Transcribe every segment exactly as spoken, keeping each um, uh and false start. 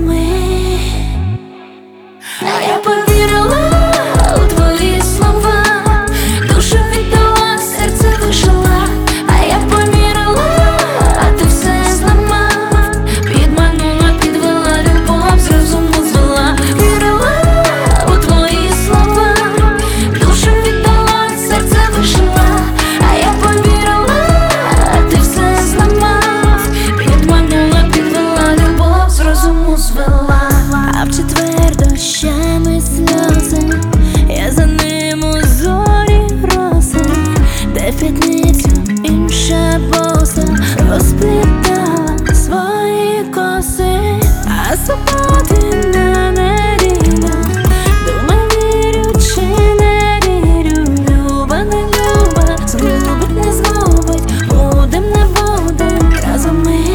разуми. А я повірила у твої слова, душу віддала, серце лишила. А я повірила, а ти все зламав, підманула, підвела, любов з розуму звела. Вірила у твої слова, душу віддала, серце лишила. А я повірила, а ти все зламав, підманула, підвела, любов з розуму звела. А в четвер дощами сльози, я за ним у зорі роси, де в п'ятницю інша боса розплітала свої коси. А суботи на неділю, думаю, вірю чи не вірю. Люба, не люба, згубить, не згубить, будем, не будем разом ми.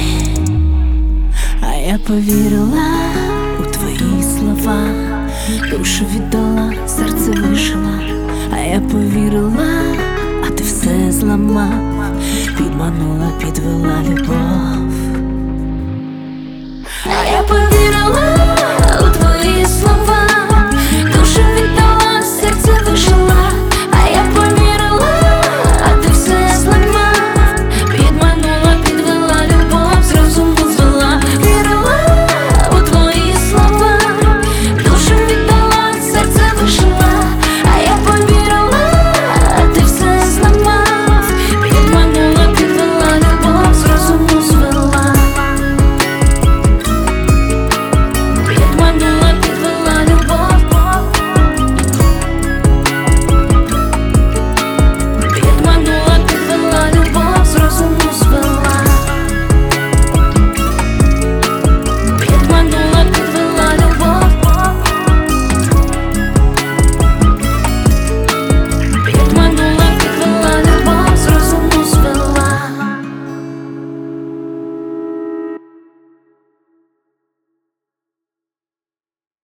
А я повірила у твої слова, душу віддала, серце лишила. А я повірила, а ти все зламав, підманула, підвела, любов